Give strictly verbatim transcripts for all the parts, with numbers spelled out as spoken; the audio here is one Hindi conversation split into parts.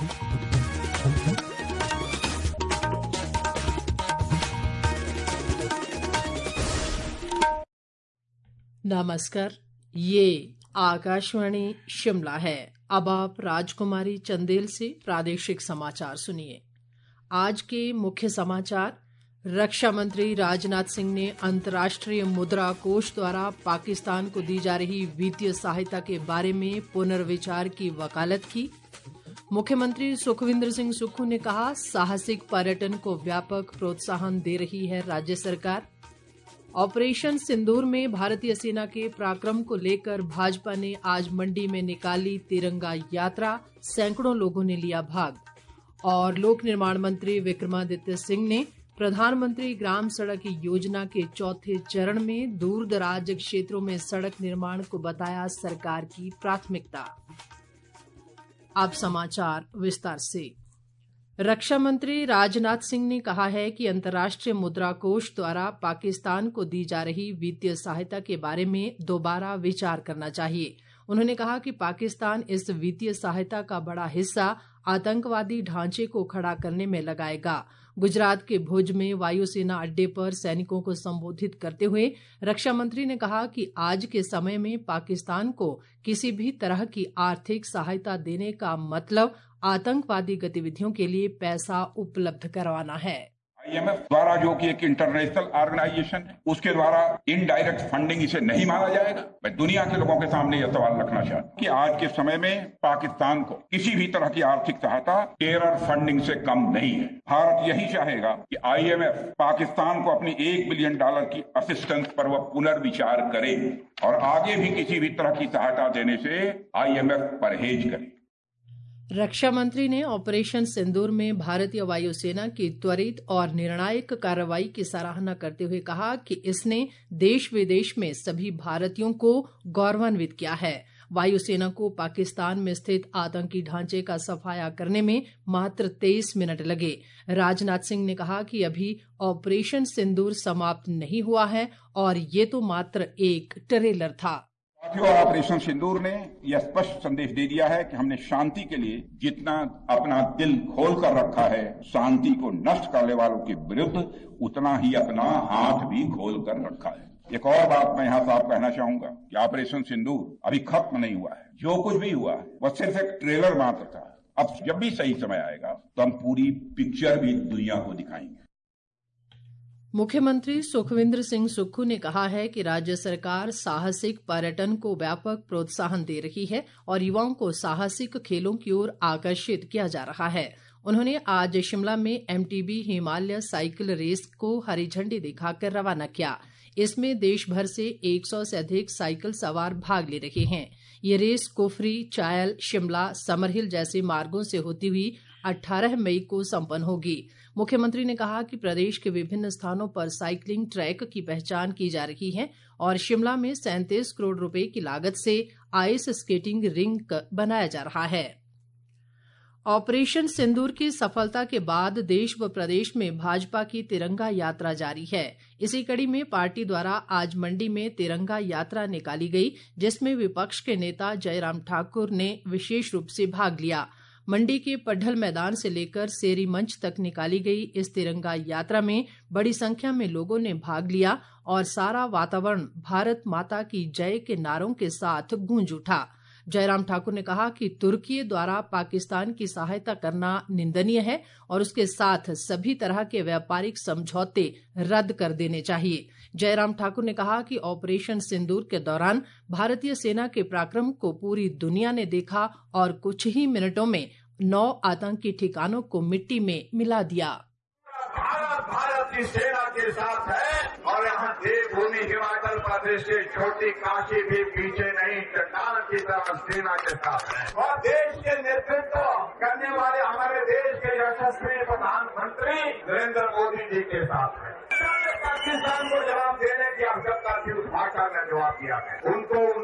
नमस्कार, ये आकाशवाणी शिमला है। अब आप राजकुमारी चंदेल से प्रादेशिक समाचार सुनिए। आज के मुख्य समाचार। रक्षा मंत्री राजनाथ सिंह ने अंतर्राष्ट्रीय मुद्रा कोष द्वारा पाकिस्तान को दी जा रही वित्तीय सहायता के बारे में पुनर्विचार की वकालत की। मुख्यमंत्री सुखविंदर सिंह सुक्खू ने कहा, साहसिक पर्यटन को व्यापक प्रोत्साहन दे रही है राज्य सरकार। ऑपरेशन सिंदूर में भारतीय सेना के पराक्रम को लेकर भाजपा ने आज मंडी में निकाली तिरंगा यात्रा, सैकड़ों लोगों ने लिया भाग। और लोक निर्माण मंत्री विक्रमादित्य सिंह ने प्रधानमंत्री ग्राम सड़क योजना के चौथे चरण में दूर दराज क्षेत्रों में सड़क निर्माण को बताया सरकार की प्राथमिकता। अब समाचार विस्तार से। रक्षा मंत्री राजनाथ सिंह ने कहा है कि अंतर्राष्ट्रीय मुद्रा कोष द्वारा पाकिस्तान को दी जा रही वित्तीय सहायता के बारे में दोबारा विचार करना चाहिए। उन्होंने कहा कि पाकिस्तान इस वित्तीय सहायता का बड़ा हिस्सा आतंकवादी ढांचे को खड़ा करने में लगाएगा। गुजरात के भुज में वायुसेना अड्डे पर सैनिकों को संबोधित करते हुए रक्षा मंत्री ने कहा कि आज के समय में पाकिस्तान को किसी भी तरह की आर्थिक सहायता देने का मतलब आतंकवादी गतिविधियों के लिए पैसा उपलब्ध करवाना है। आई एम एफ द्वारा, जो कि एक इंटरनेशनल ऑर्गेनाइजेशन है, उसके द्वारा इनडायरेक्ट फंडिंग इसे नहीं माना जाएगा। मैं दुनिया के लोगों के सामने यह सवाल रखना चाहता हूं कि आज के समय में पाकिस्तान को किसी भी तरह की आर्थिक सहायता टेरर फंडिंग से कम नहीं है। भारत यही चाहेगा कि आई एम एफ पाकिस्तान को अपनी एक बिलियन डॉलर की असिस्टेंस पर वह पुनर्विचार करे और आगे भी किसी भी तरह की सहायता देने से आई एम एफ परहेज करे। रक्षा मंत्री ने ऑपरेशन सिंदूर में भारतीय वायुसेना की त्वरित और निर्णायक कार्रवाई की सराहना करते हुए कहा कि इसने देश विदेश में सभी भारतीयों को गौरवान्वित किया है। वायुसेना को पाकिस्तान में स्थित आतंकी ढांचे का सफाया करने में मात्र तेईस मिनट लगे। राजनाथ सिंह ने कहा कि अभी ऑपरेशन सिंदूर समाप्त नहीं हुआ है और ये तो मात्र एक ट्रेलर था। ऑपरेशन सिंदूर ने यह स्पष्ट संदेश दे दिया है कि हमने शांति के लिए जितना अपना दिल खोल कर रखा है, शांति को नष्ट करने वालों के विरुद्ध उतना ही अपना हाथ भी खोल कर रखा है। एक और बात मैं यहाँ साफ कहना चाहूंगा कि ऑपरेशन सिंदूर अभी खत्म नहीं हुआ है। जो कुछ भी हुआ है वह सिर्फ एक ट्रेलर मात्र था। अब जब भी सही समय आएगा तो हम पूरी पिक्चर भी दुनिया को दिखाएंगे। मुख्यमंत्री सुखविंदर सिंह सुक्खू ने कहा है कि राज्य सरकार साहसिक पर्यटन को व्यापक प्रोत्साहन दे रही है और युवाओं को साहसिक खेलों की ओर आकर्षित किया जा रहा है। उन्होंने आज शिमला में एमटीबी हिमालय साइकिल रेस को हरी झंडी दिखाकर रवाना किया। इसमें देश भर से एक सौ से अधिक साइकिल सवार भाग ले रहे हैं। ये रेस कुफरी, चायल, शिमला, समरहिल जैसे मार्गों से होती हुई अठारह मई को संपन्न होगी। मुख्यमंत्री ने कहा कि प्रदेश के विभिन्न स्थानों पर साइकिलिंग ट्रैक की पहचान की जा रही है और शिमला में सैंतीस करोड़ रुपए की लागत से आइस स्केटिंग रिंक बनाया जा रहा है। ऑपरेशन सिंदूर की सफलता के बाद देश व प्रदेश में भाजपा की तिरंगा यात्रा जारी है। इसी कड़ी में पार्टी द्वारा आज मंडी में तिरंगा यात्रा निकाली गई, जिसमें विपक्ष के नेता जयराम ठाकुर ने विशेष रूप से भाग लिया। मंडी के पड्ढल मैदान से लेकर सेरी मंच तक निकाली गई इस तिरंगा यात्रा में बड़ी संख्या में लोगों ने भाग लिया और सारा वातावरण भारत माता की जय के नारों के साथ गूंज उठा। जयराम ठाकुर ने कहा कि तुर्की द्वारा पाकिस्तान की सहायता करना निंदनीय है और उसके साथ सभी तरह के व्यापारिक समझौते रद्द कर देने चाहिए। जयराम ठाकुर ने कहा कि ऑपरेशन सिंदूर के दौरान भारतीय सेना के पराक्रम को पूरी दुनिया ने देखा और कुछ ही मिनटों में नौ आतंकी ठिकानों को मिट्टी में मिला दिया। भारत भारत की सेना के साथ है और यहाँ देवभूमि हिमाचल प्रदेश की छोटी काशी भी पीछे नहीं, चट्टान की तरह सेना के साथ है। और देश के नेतृत्व करने वाले हमारे देश के यशस्वी प्रधानमंत्री नरेंद्र मोदी जी के साथ है। पाकिस्तान को जवाब देने की आवश्यकता थी, उस भाषा में जवाब दिया है। उनको उनकी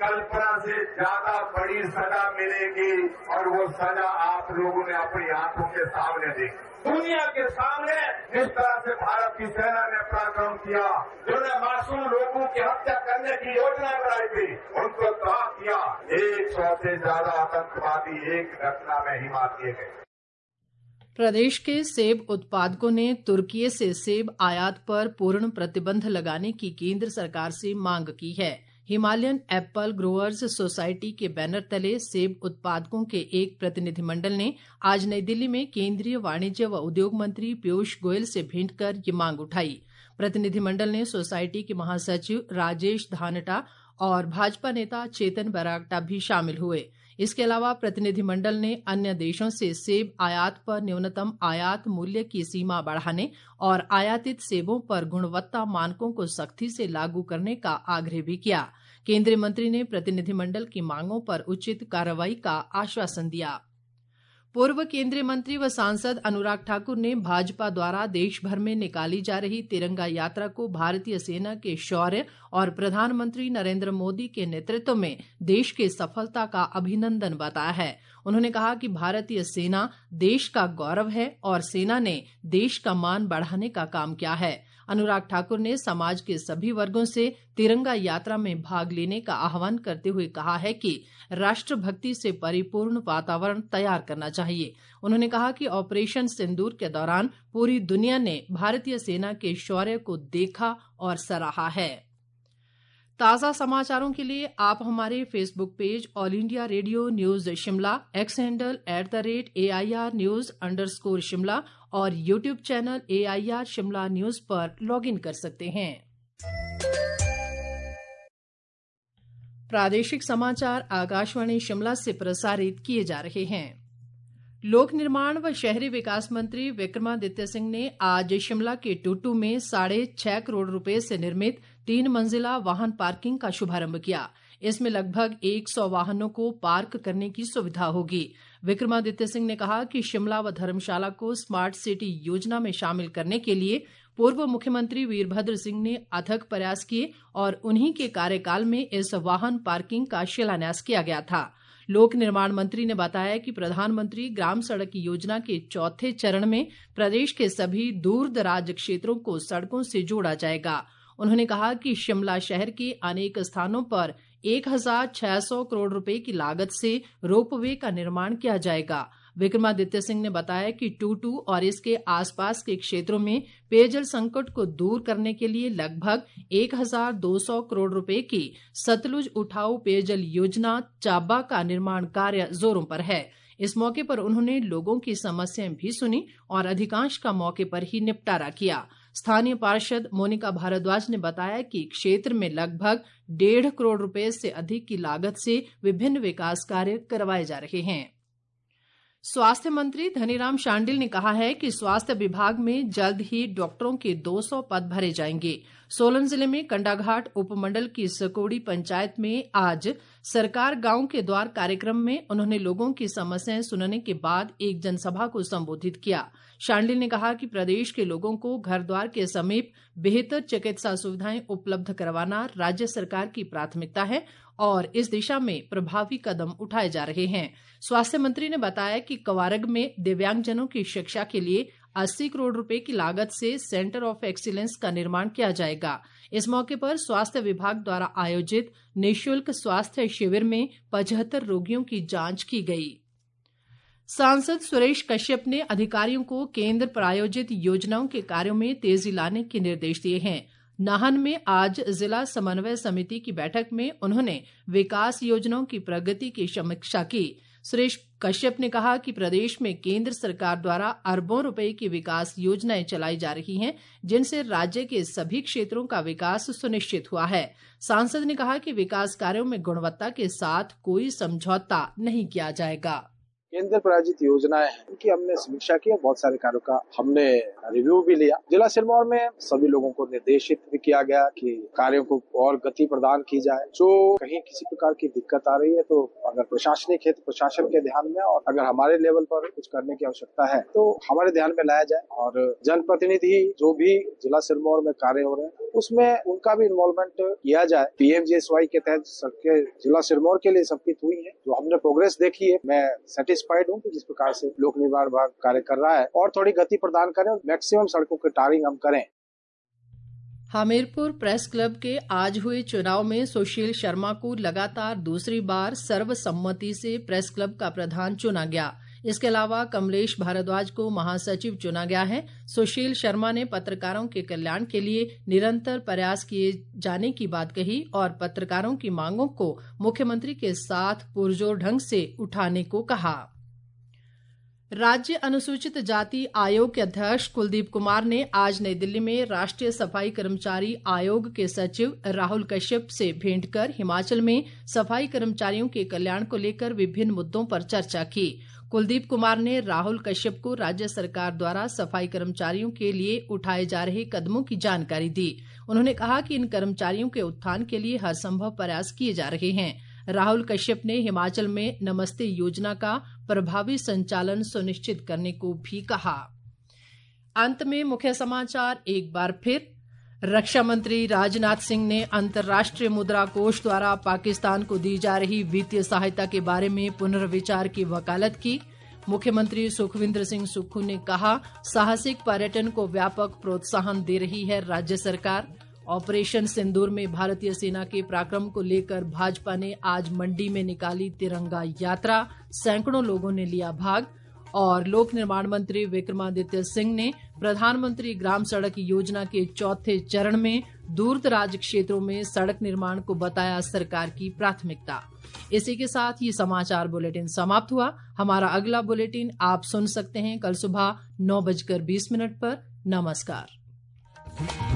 कल्पना से ज्यादा बड़ी सजा मिलेगी और वो सजा आप लोगों ने अपनी आंखों के सामने देखी। दुनिया के सामने जिस तरह से भारत की सेना ने पराक्रम किया, जिन्होंने मासूम लोगों की हत्या करने की योजना बनाई थी, उनको तबाह किया। एक सौ से ज्यादा आतंकवादी एक घटना में ही मार दिए गए। प्रदेश के सेब उत्पादकों ने तुर्की से सेब आयात पर पूर्ण प्रतिबंध लगाने की केंद्र सरकार से मांग की है। हिमालयन एप्पल ग्रोअर्स सोसाइटी के बैनर तले सेब उत्पादकों के एक प्रतिनिधिमंडल ने आज नई दिल्ली में केंद्रीय वाणिज्य व उद्योग मंत्री पीयूष गोयल से भेंट कर ये मांग उठाई। प्रतिनिधिमंडल ने सोसाइटी के महासचिव राजेश धानटा और भाजपा नेता चेतन बरागटा भी शामिल हुए। इसके अलावा प्रतिनिधिमंडल ने अन्य देशों से सेब आयात पर न्यूनतम आयात मूल्य की सीमा बढ़ाने और आयातित सेबों पर गुणवत्ता मानकों को सख्ती से लागू करने का आग्रह भी किया। केंद्रीय मंत्री ने प्रतिनिधिमंडल की मांगों पर उचित कार्रवाई का आश्वासन दिया। पूर्व केंद्रीय मंत्री व सांसद अनुराग ठाकुर ने भाजपा द्वारा देश भर में निकाली जा रही तिरंगा यात्रा को भारतीय सेना के शौर्य और प्रधानमंत्री नरेंद्र मोदी के नेतृत्व में देश की सफलता का अभिनंदन बताया है। उन्होंने कहा कि भारतीय सेना देश का गौरव है और सेना ने देश का मान बढ़ाने का काम किया है। अनुराग ठाकुर ने समाज के सभी वर्गों से तिरंगा यात्रा में भाग लेने का आह्वान करते हुए कहा है कि राष्ट्रभक्ति से परिपूर्ण वातावरण तैयार करना चाहिए। उन्होंने कहा कि ऑपरेशन सिंदूर के दौरान पूरी दुनिया ने भारतीय सेना के शौर्य को देखा और सराहा है। ताज़ा समाचारों के लिए आप हमारे Facebook page all India radio news Shimla, X handle at the rate A I R news underscore Shimla और YouTube channel A I R Shimla news पर लॉग इन कर सकते हैं। प्रादेशिक समाचार आकाशवाणी शिमला से प्रसारित किए जा रहे हैं। लोक निर्माण व शहरी विकास मंत्री विक्रमादित्य सिंह ने आज शिमला के टूटू में साढ़े छह करोड़ रुपए से निर्मित तीन मंजिला वाहन पार्किंग का शुभारंभ किया। इसमें लगभग एक सौ वाहनों को पार्क करने की सुविधा होगी। विक्रमादित्य सिंह ने कहा कि शिमला व धर्मशाला को स्मार्ट सिटी योजना में शामिल करने के लिए पूर्व मुख्यमंत्री वीरभद्र सिंह ने अथक प्रयास किए और उन्हीं के कार्यकाल में इस वाहन पार्किंग का शिलान्यास किया गया था। लोक निर्माण मंत्री ने बताया कि प्रधानमंत्री ग्राम सड़क योजना के चौथे चरण में प्रदेश के सभी दूर दराज क्षेत्रों को सड़कों से जोड़ा जाएगा। उन्होंने कहा कि शिमला शहर के अनेक स्थानों पर एक हजार छह सौ करोड़ रुपए की लागत से रोपवे का निर्माण किया जाएगा। विक्रमादित्य सिंह ने बताया कि टूटू और इसके आसपास के क्षेत्रों में पेयजल संकट को दूर करने के लिए लगभग एक हजार दो सौ करोड़ रुपए की सतलुज उठाऊ पेयजल योजना चाबा का निर्माण कार्य जोरों पर है। इस मौके पर उन्होंने लोगों की समस्याएं भी सुनी और अधिकांश का मौके पर ही निपटारा किया। स्थानीय पार्षद मोनिका भारद्वाज ने बताया कि क्षेत्र में लगभग डेढ़ करोड़ रुपए से अधिक की लागत से विभिन्न विकास कार्य करवाए जा रहे हैं। स्वास्थ्य मंत्री धनीराम शांडिल ने कहा है कि स्वास्थ्य विभाग में जल्द ही डॉक्टरों के दो सौ पद भरे जाएंगे। सोलन जिले में कंडाघाट उपमंडल की सकोड़ी पंचायत में आज सरकार गांव के द्वार कार्यक्रम में उन्होंने लोगों की समस्याएं सुनने के बाद एक जनसभा को संबोधित किया। शांडिल ने कहा कि प्रदेश के लोगों को घर द्वार के समीप बेहतर चिकित्सा सुविधाएं उपलब्ध करवाना राज्य सरकार की प्राथमिकता है और इस दिशा में प्रभावी कदम उठाए जा रहे हैं। स्वास्थ्य मंत्री ने बताया कि कवारग में दिव्यांगजनों की शिक्षा के लिए अस्सी करोड़ रुपए की लागत से सेंटर ऑफ एक्सीलेंस का निर्माण किया जाएगा। इस मौके पर स्वास्थ्य विभाग द्वारा आयोजित निःशुल्क स्वास्थ्य शिविर में पचहत्तर रोगियों की जांच की गई। सांसद सुरेश कश्यप ने अधिकारियों को केंद्र प्रायोजित योजनाओं के कार्यों में तेजी लाने के निर्देश दिए हैं। नाहन में आज जिला समन्वय समिति की बैठक में उन्होंने विकास योजनाओं की प्रगति की समीक्षा की। सुरेश कश्यप ने कहा कि प्रदेश में केंद्र सरकार द्वारा अरबों रुपए की विकास योजनाएं चलाई जा रही हैं, जिनसे राज्य के सभी क्षेत्रों का विकास सुनिश्चित हुआ है। सांसद ने कहा कि विकास कार्यों में गुणवत्ता के साथ कोई समझौता नहीं किया जाएगा। केंद्र प्रायोजित योजनाएं हैं, उनकी हमने समीक्षा की और बहुत सारे कार्यों का हमने रिव्यू भी लिया। जिला सिरमौर में सभी लोगों को निर्देशित भी किया गया कि कार्यों को और गति प्रदान की जाए। जो कहीं किसी प्रकार की दिक्कत आ रही है तो अगर प्रशासनिक है तो प्रशासन के ध्यान में, और अगर हमारे लेवल पर कुछ करने की आवश्यकता है तो हमारे ध्यान में लाया जाए। और जनप्रतिनिधि जो भी जिला सिरमौर में कार्य हो रहे हैं उसमें उनका भी इन्वॉल्वमेंट किया जाए। पीएमजीएसवाई के तहत सबके जिला सिरमौर के लिए सबकी हुई है, जो हमने प्रोग्रेस देखी है, मैं सेटिस्फाइड हूँ कि जिस प्रकार से लोक निर्माण विभाग कार्य कर रहा है। और थोड़ी गति प्रदान करें और मैक्सिमम सड़कों की टारिंग हम करें। हमीरपुर प्रेस क्लब के आज हुए चुनाव में सुशील शर्मा को लगातार दूसरी बार सर्वसम्मति से प्रेस क्लब का प्रधान चुना गया। इसके अलावा कमलेश भारद्वाज को महासचिव चुना गया है। सुशील शर्मा ने पत्रकारों के कल्याण के लिए निरंतर प्रयास किए जाने की बात कही और पत्रकारों की मांगों को मुख्यमंत्री के साथ पुरजोर ढंग से उठाने को कहा। राज्य अनुसूचित जाति आयोग के अध्यक्ष कुलदीप कुमार ने आज नई दिल्ली में राष्ट्रीय सफाई कर्मचारी आयोग के सचिव राहुल कश्यप से भेंट कर हिमाचल में सफाई कर्मचारियों के कल्याण को लेकर विभिन्न मुद्दों पर चर्चा की। कुलदीप कुमार ने राहुल कश्यप को राज्य सरकार द्वारा सफाई कर्मचारियों के लिए उठाए जा रहे कदमों की जानकारी दी। उन्होंने कहा कि इन कर्मचारियों के उत्थान के लिए हर संभव प्रयास किए जा रहे हैं। राहुल कश्यप ने हिमाचल में नमस्ते योजना का प्रभावी संचालन सुनिश्चित करने को भी कहा। अंत में मुख्य समाचार एक बार फिर। रक्षा मंत्री राजनाथ सिंह ने अंतर्राष्ट्रीय मुद्रा कोष द्वारा पाकिस्तान को दी जा रही वित्तीय सहायता के बारे में पुनर्विचार की वकालत की। मुख्यमंत्री सुखविंदर सिंह सुक्खू ने कहा, साहसिक पर्यटन को व्यापक प्रोत्साहन दे रही है राज्य सरकार। ऑपरेशन सिंदूर में भारतीय सेना के पराक्रम को लेकर भाजपा ने आज मंडी में निकाली तिरंगा यात्रा, सैकड़ों लोगों ने लिया भाग। और लोक निर्माण मंत्री विक्रमादित्य सिंह ने प्रधानमंत्री ग्राम सड़क योजना के चौथे चरण में दूरदराज क्षेत्रों में सड़क निर्माण को बताया सरकार की प्राथमिकता। इसी के साथ ये समाचार बुलेटिन समाप्त हुआ। हमारा अगला बुलेटिन आप सुन सकते हैं कल सुबह नौ बजकर बीस मिनट पर। नमस्कार।